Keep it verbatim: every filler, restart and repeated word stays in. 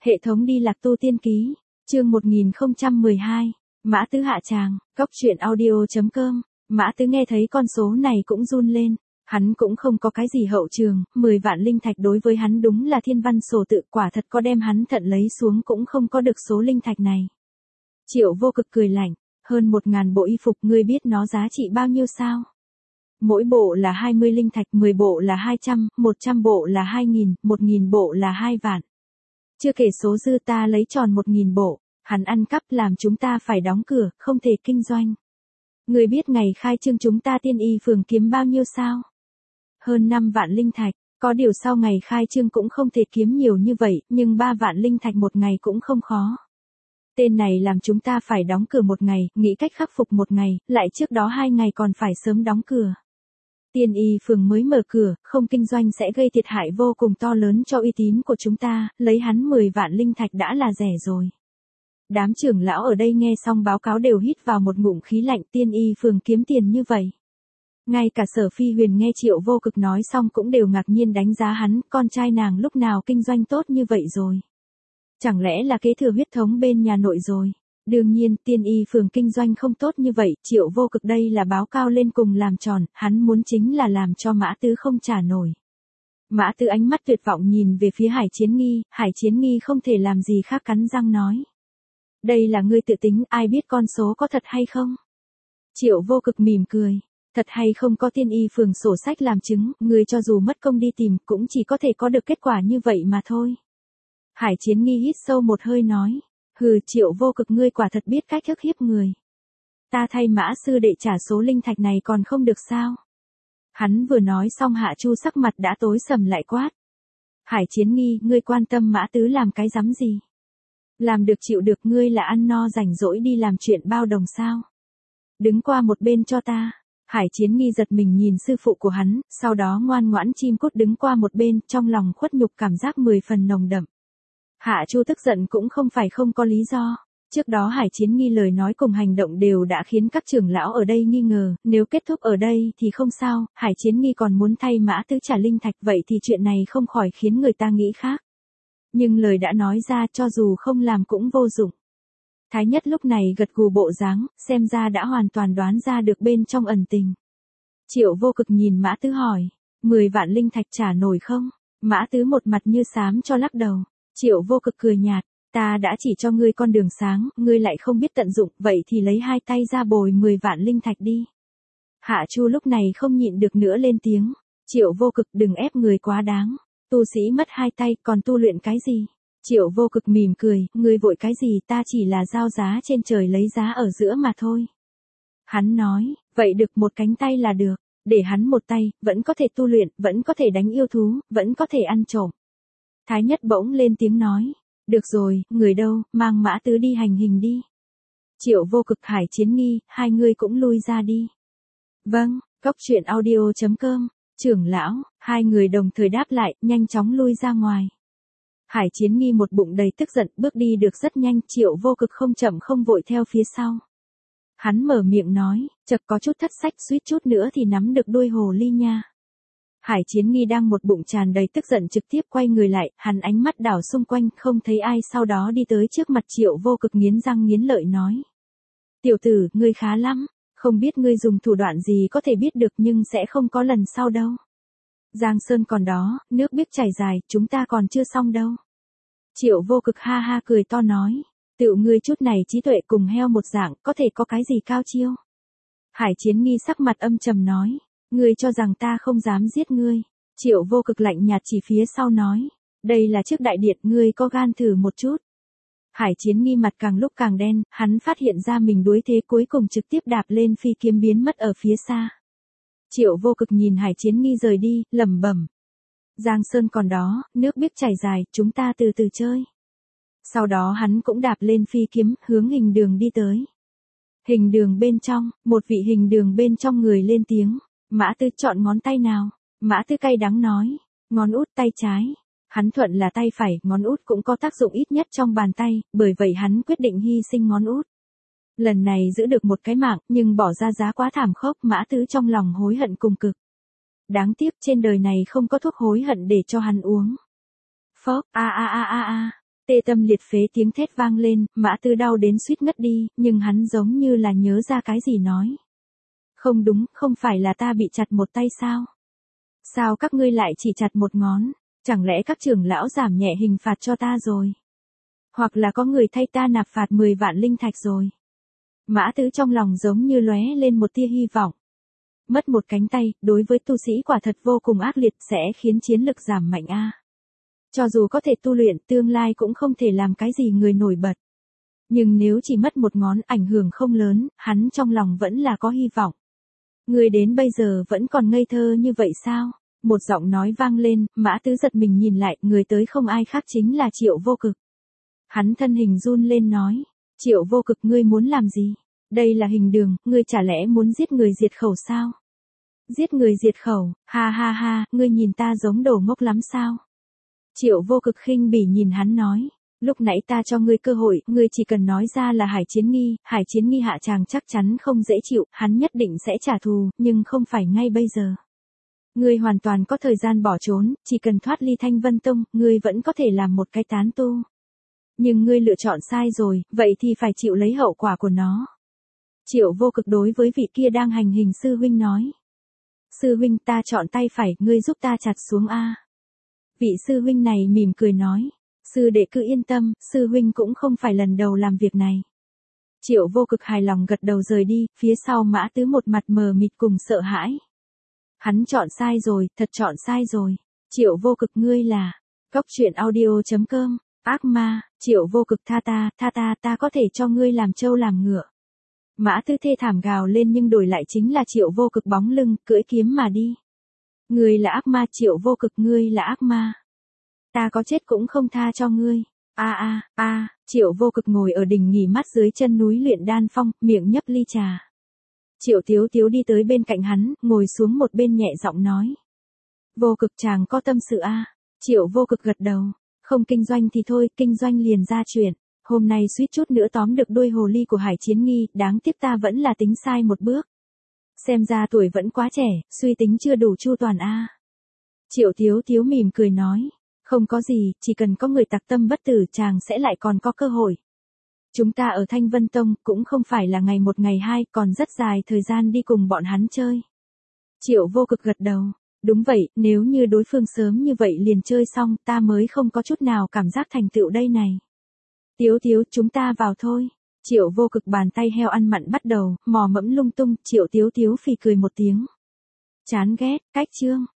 Hệ thống đi lạc tu tiên ký, chương một nghìn không trăm mười hai, Mã Tứ hạ tràng, cóc truyện audio.com, Mã Tứ nghe thấy con số này cũng run lên, hắn cũng không có cái gì hậu trường, mười vạn linh thạch đối với hắn đúng là thiên văn sổ tự, quả thật có đem hắn thận lấy xuống cũng không có được số linh thạch này. Triệu Vô Cực cười lạnh, hơn một ngàn bộ y phục, ngươi biết nó giá trị bao nhiêu sao? Mỗi bộ là hai mươi linh thạch, mười bộ là hai trăm, một trăm bộ là hai nghìn, một nghìn bộ là hai vạn. Chưa kể số dư, ta lấy tròn một nghìn bộ, hắn ăn cắp làm chúng ta phải đóng cửa, không thể kinh doanh. Ngươi biết ngày khai trương chúng ta Tiên Y phường kiếm bao nhiêu sao? Hơn năm vạn linh thạch, có điều sau ngày khai trương cũng không thể kiếm nhiều như vậy, nhưng ba vạn linh thạch một ngày cũng không khó. Tên này làm chúng ta phải đóng cửa một ngày, nghĩ cách khắc phục một ngày, lại trước đó hai ngày còn phải sớm đóng cửa. Tiên Y phường mới mở cửa, không kinh doanh sẽ gây thiệt hại vô cùng to lớn cho uy tín của chúng ta, lấy hắn mười vạn linh thạch đã là rẻ rồi. Đám trưởng lão ở đây nghe xong báo cáo đều hít vào một ngụm khí lạnh, Tiên Y phường kiếm tiền như vậy. Ngay cả Sở Phi Huyền nghe Triệu Vô Cực nói xong cũng đều ngạc nhiên đánh giá hắn, con trai nàng lúc nào kinh doanh tốt như vậy rồi. Chẳng lẽ là kế thừa huyết thống bên nhà nội rồi. Đương nhiên, Tiên Y phường kinh doanh không tốt như vậy, Triệu Vô Cực đây là báo cao lên cùng làm tròn, hắn muốn chính là làm cho Mã Tứ không trả nổi. Mã Tứ ánh mắt tuyệt vọng nhìn về phía Hải Chiến Nghi, Hải Chiến Nghi không thể làm gì khác cắn răng nói. Đây là ngươi tự tính, ai biết con số có thật hay không? Triệu Vô Cực mỉm cười, thật hay không có Tiên Y phường sổ sách làm chứng, ngươi cho dù mất công đi tìm cũng chỉ có thể có được kết quả như vậy mà thôi. Hải Chiến Nghi hít sâu một hơi nói. Hừ, Triệu Vô Cực, ngươi quả thật biết cách ức hiếp người. Ta thay Mã sư đệ trả số linh thạch này còn không được sao? Hắn vừa nói xong Hạ Chu sắc mặt đã tối sầm lại quát. Hải Chiến Nghi, ngươi quan tâm Mã Tứ làm cái rắm gì? Làm được chịu được, ngươi là ăn no rảnh rỗi đi làm chuyện bao đồng sao? Đứng qua một bên cho ta. Hải Chiến Nghi giật mình nhìn sư phụ của hắn, sau đó ngoan ngoãn chim cút đứng qua một bên, trong lòng khuất nhục cảm giác mười phần nồng đậm. Hạ Chu tức giận cũng không phải không có lý do. Trước đó Hải Chiến Nghi lời nói cùng hành động đều đã khiến các trưởng lão ở đây nghi ngờ, nếu kết thúc ở đây thì không sao, Hải Chiến Nghi còn muốn thay Mã Tứ trả linh thạch, vậy thì chuyện này không khỏi khiến người ta nghĩ khác. Nhưng lời đã nói ra, cho dù không làm cũng vô dụng. Thái Nhất lúc này gật gù bộ dáng, xem ra đã hoàn toàn đoán ra được bên trong ẩn tình. Triệu Vô Cực nhìn Mã Tứ hỏi, mười vạn linh thạch trả nổi không? Mã Tứ một mặt như xám cho lắc đầu. Triệu Vô Cực cười nhạt, ta đã chỉ cho ngươi con đường sáng, ngươi lại không biết tận dụng, vậy thì lấy hai tay ra bồi mười vạn linh thạch đi. Hạ Chu lúc này không nhịn được nữa lên tiếng, Triệu Vô Cực, đừng ép người quá đáng, tu sĩ mất hai tay còn tu luyện cái gì? Triệu Vô Cực mỉm cười, ngươi vội cái gì, ta chỉ là giao giá trên trời lấy giá ở giữa mà thôi. Hắn nói, vậy được, một cánh tay là được, để hắn một tay, vẫn có thể tu luyện, vẫn có thể đánh yêu thú, vẫn có thể ăn trộm. Thái Nhất bỗng lên tiếng nói, được rồi, người đâu, mang Mã Tứ đi hành hình đi. Triệu Vô Cực, Hải Chiến Nghi, hai người cũng lui ra đi. Vâng, cóc truyện audio.com, trưởng lão, hai người đồng thời đáp lại, nhanh chóng lui ra ngoài. Hải Chiến Nghi một bụng đầy tức giận, bước đi được rất nhanh, Triệu Vô Cực không chậm không vội theo phía sau. Hắn mở miệng nói, chợt có chút thất sách, suýt chút nữa thì nắm được đuôi hồ ly nha. Hải Chiến Nghi đang một bụng tràn đầy tức giận trực tiếp quay người lại, hắn ánh mắt đảo xung quanh, không thấy ai, sau đó đi tới trước mặt Triệu Vô Cực nghiến răng nghiến lợi nói. Tiểu tử, ngươi khá lắm, không biết ngươi dùng thủ đoạn gì có thể biết được, nhưng sẽ không có lần sau đâu. Giang Sơn còn đó, nước biếc chảy dài, chúng ta còn chưa xong đâu. Triệu Vô Cực ha ha cười to nói, tựu ngươi chút này trí tuệ cùng heo một dạng, có thể có cái gì cao chiêu. Hải Chiến Nghi sắc mặt âm trầm nói. Ngươi cho rằng ta không dám giết ngươi. Triệu Vô Cực lạnh nhạt chỉ phía sau nói. Đây là trước đại điện, ngươi có gan thử một chút. Hải Chiến Nghi mặt càng lúc càng đen, hắn phát hiện ra mình đuối thế, cuối cùng trực tiếp đạp lên phi kiếm biến mất ở phía xa. Triệu Vô Cực nhìn Hải Chiến Nghi rời đi, lẩm bẩm. Giang Sơn còn đó, nước biếc chảy dài, chúng ta từ từ chơi. Sau đó hắn cũng đạp lên phi kiếm, hướng hình đường đi tới. Hình đường bên trong, một vị hình đường bên trong người lên tiếng. Mã Tứ chọn ngón tay nào? Mã Tứ cay đắng nói, ngón út tay trái. Hắn thuận là tay phải, ngón út cũng có tác dụng ít nhất trong bàn tay, bởi vậy hắn quyết định hy sinh ngón út. Lần này giữ được một cái mạng, nhưng bỏ ra giá quá thảm khốc, Mã Tứ trong lòng hối hận cùng cực. Đáng tiếc trên đời này không có thuốc hối hận để cho hắn uống. Phốc, a a a a a. Tê tâm liệt phế tiếng thét vang lên, Mã Tư đau đến suýt ngất đi, nhưng hắn giống như là nhớ ra cái gì nói. Không đúng, không phải là ta bị chặt một tay sao? Sao các ngươi lại chỉ chặt một ngón? Chẳng lẽ các trưởng lão giảm nhẹ hình phạt cho ta rồi? Hoặc là có người thay ta nạp phạt mười vạn linh thạch rồi? Mã Tứ trong lòng giống như lóe lên một tia hy vọng. Mất một cánh tay, đối với tu sĩ quả thật vô cùng ác liệt, sẽ khiến chiến lực giảm mạnh a. Cho dù có thể tu luyện, tương lai cũng không thể làm cái gì người nổi bật. Nhưng nếu chỉ mất một ngón, ảnh hưởng không lớn, hắn trong lòng vẫn là có hy vọng. Người đến bây giờ vẫn còn ngây thơ như vậy sao? Một giọng nói vang lên, Mã Tứ giật mình nhìn lại, người tới không ai khác chính là Triệu Vô Cực. Hắn thân hình run lên nói, Triệu Vô Cực ngươi muốn làm gì? Đây là hình đường, ngươi chả lẽ muốn giết người diệt khẩu sao? Giết người diệt khẩu, ha ha ha, ngươi nhìn ta giống đồ ngốc lắm sao? Triệu Vô Cực khinh bỉ nhìn hắn nói, lúc nãy ta cho ngươi cơ hội, ngươi chỉ cần nói ra là Hải Chiến Nghi, Hải Chiến Nghi hạ tràng chắc chắn không dễ chịu, hắn nhất định sẽ trả thù, nhưng không phải ngay bây giờ. Ngươi hoàn toàn có thời gian bỏ trốn, chỉ cần thoát ly Thanh Vân Tông, ngươi vẫn có thể làm một cái tán tu. Nhưng ngươi lựa chọn sai rồi, vậy thì phải chịu lấy hậu quả của nó. Triệu Vô Cực đối với vị kia đang hành hình sư huynh nói. Sư huynh ta chọn tay phải, ngươi giúp ta chặt xuống a. Vị sư huynh này mỉm cười nói. Sư đệ cứ yên tâm, sư huynh cũng không phải lần đầu làm việc này. Triệu Vô Cực hài lòng gật đầu rời đi, phía sau Mã Tứ một mặt mờ mịt cùng sợ hãi. Hắn chọn sai rồi, thật chọn sai rồi. Triệu Vô Cực ngươi là, Cốc Truyện Audio chấm com, ác ma, Triệu Vô Cực tha ta, tha ta, ta có thể cho ngươi làm trâu làm ngựa. Mã Tứ thê thảm gào lên nhưng đổi lại chính là Triệu Vô Cực bóng lưng, cưỡi kiếm mà đi. Ngươi là ác ma, Triệu Vô Cực ngươi là ác ma. Ta có chết cũng không tha cho ngươi. A a a, Triệu Vô Cực ngồi ở đỉnh nghỉ mát dưới chân núi Luyện Đan Phong, miệng nhấp ly trà. Triệu Tiếu Tiếu đi tới bên cạnh hắn, ngồi xuống một bên nhẹ giọng nói. Vô Cực chàng có tâm sự a. Triệu Vô Cực gật đầu. Không kinh doanh thì thôi, kinh doanh liền ra chuyện. Hôm nay suýt chút nữa tóm được đuôi hồ ly của Hải Chiến Nghi, đáng tiếc ta vẫn là tính sai một bước. Xem ra tuổi vẫn quá trẻ, suy tính chưa đủ chu toàn a. Triệu Tiếu Tiếu mỉm cười nói. Không có gì, chỉ cần có người tặc tâm bất tử chàng sẽ lại còn có cơ hội. Chúng ta ở Thanh Vân Tông cũng không phải là ngày một ngày hai, còn rất dài thời gian đi cùng bọn hắn chơi. Triệu Vô Cực gật đầu. Đúng vậy, nếu như đối phương sớm như vậy liền chơi xong, ta mới không có chút nào cảm giác thành tựu đây này. Tiếu Tiếu, chúng ta vào thôi. Triệu Vô Cực bàn tay heo ăn mặn bắt đầu, mò mẫm lung tung, Triệu Tiếu Tiếu phì cười một tiếng. Chán ghét, cách chương.